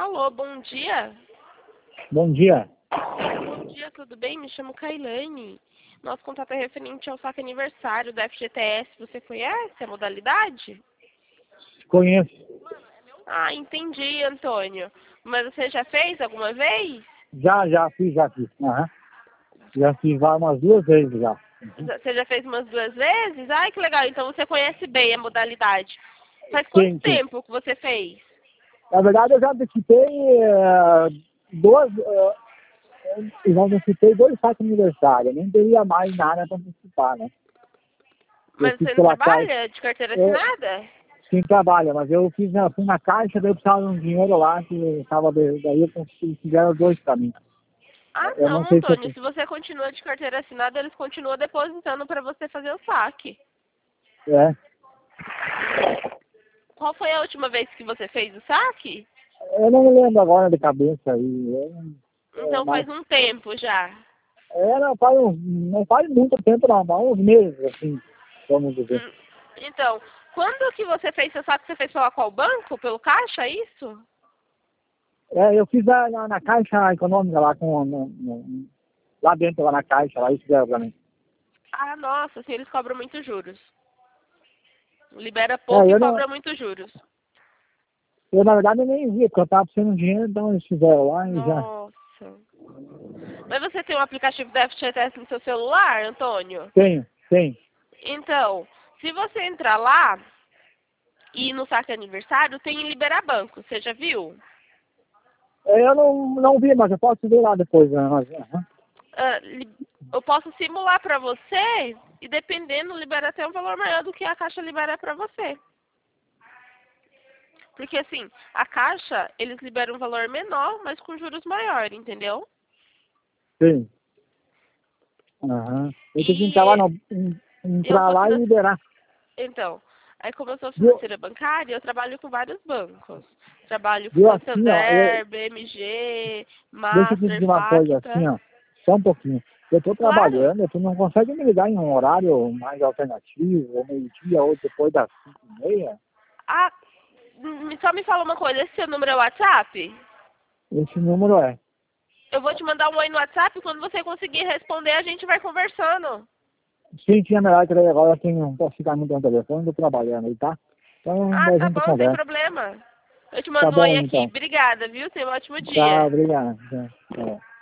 Alô, bom dia. Bom dia. Bom dia, tudo bem? Me chamo Kailane. Nosso contato é referente ao saque aniversário da FGTS. Você conhece a modalidade? Conheço. Ah, entendi, Antônio. Mas você já fez alguma vez? Já fiz. Aham. Já fiz umas 2 vezes já. Você já fez umas 2 vezes? Ai, que legal. Então você conhece bem a modalidade. Faz quanto Sim. tempo que você fez? Na verdade, eu já antecipei dois saques aniversários. Nem teria mais nada para antecipar, né? Eu Mas fiz você não pela caixa. trabalha de carteira assinada? Sim, trabalha, mas eu fui na caixa, daí eu precisava de um dinheiro lá, que estava daí eu consegui, fizeram 2 para mim. Ah, Eu não não, sei se eu Antônio. Se você continua de carteira assinada, eles continuam depositando para você fazer o saque. é. Qual foi a última vez que você fez o saque? Eu não me lembro agora de cabeça aí. Então Mas faz um tempo já. não faz muito tempo não, mas uns meses, assim, vamos dizer. Hum, Então, quando que você fez seu saque? Você fez pela qual banco? Pelo caixa, é isso? Eu fiz na caixa econômica lá, lá dentro, lá na caixa, lá, isso fizeram pra mim. Ah, nossa, assim, eles cobram muitos juros. Libera pouco e Eu, não, cobra muitos juros. eu na verdade eu nem vi, porque eu tava precisando de dinheiro, então eles fizeram lá e já. Nossa. Mas você tem um aplicativo da FGTS no seu celular, Antônio? Tenho. Então, se você entrar lá e no saque aniversário, tem Libera Banco. Você já viu? Eu não vi, mas eu posso ver lá depois. Né? Ah, eu posso simular para você e dependendo libera até um valor maior do que a Caixa libera para você. Porque assim, a Caixa, eles liberam um valor menor, mas com juros maior, entendeu? Sim. Aham. Eu tenho que Eu entrar sou lá e liberar. Então, aí como eu sou Viu, financeira bancária, eu trabalho com vários bancos. Trabalho com viu assim, ó, Santander, BMG, deixa eu te dizer Master, uma coisa assim, Facta. ó, só um pouquinho. Eu estou Claro. trabalhando, tu não consegue me ligar em um horário mais alternativo, ou meio-dia, ou depois das 5h30? Ah, só me fala uma coisa, esse seu número é WhatsApp? Esse número é. Eu vou te mandar um oi no WhatsApp, quando você conseguir responder, a gente vai conversando. Sim, tinha melhor que daí agora não posso ficar muito no telefone, estou trabalhando aí, tá? Então Ah, a tá gente bom, sem conversa. problema. Eu te Tá mando um bom, oi aqui. então. Obrigada, viu? Tenha um ótimo Tá, dia. obrigado. Tá.